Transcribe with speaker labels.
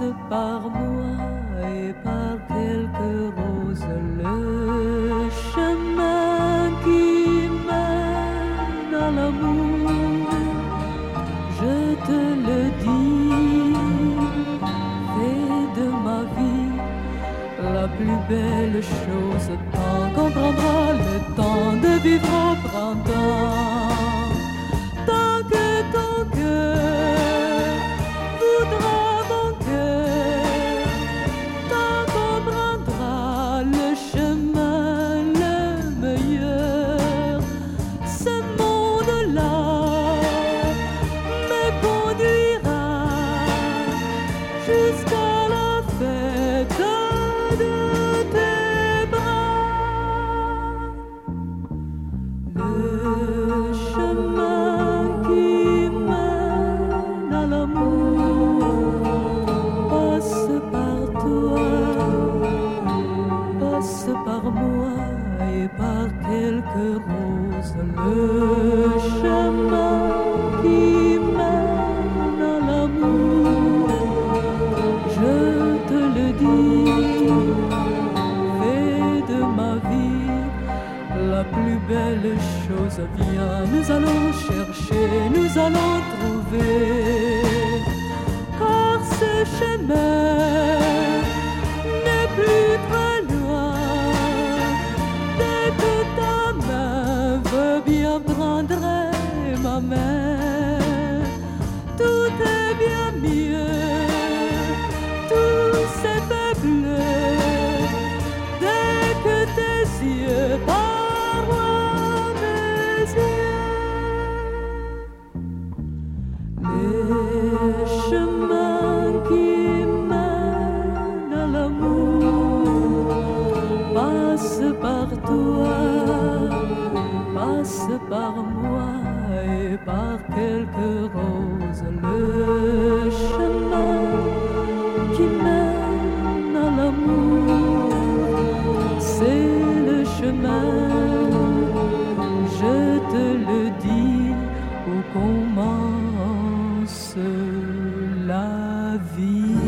Speaker 1: par moi et par quelques roses le chemin qui mène à l'amour. Je te le dis, fais de ma vie la plus belle chose, tant qu'on prendra le temps de vivre au printemps, tant que ton cœur voudra mon cœur, tant qu'on prendra le chemin le meilleur. Ce monde-là me conduira jusqu'à la fête de tes bras. Le chemin qui mène à l'amour passe par toi, passe par moi et par quelques roses. Le chemin qui mène à l'amour, je te le dis, fais de ma vie la plus belle chose. Viens, nous allons chercher, nous allons trouver, car ce chemin n'est plus très loin. Dès que ta main veut bien prendre ma main, tout est bien mieux, tout s'est bleu. Dès que tes yeux parlent mes yeux, les chemins qui mènent à l'amour passent par toi, passent par moi et par quelques roses. Le chemin qui mène à l'amour, c'est le chemin, je te le dis, où commence la vie.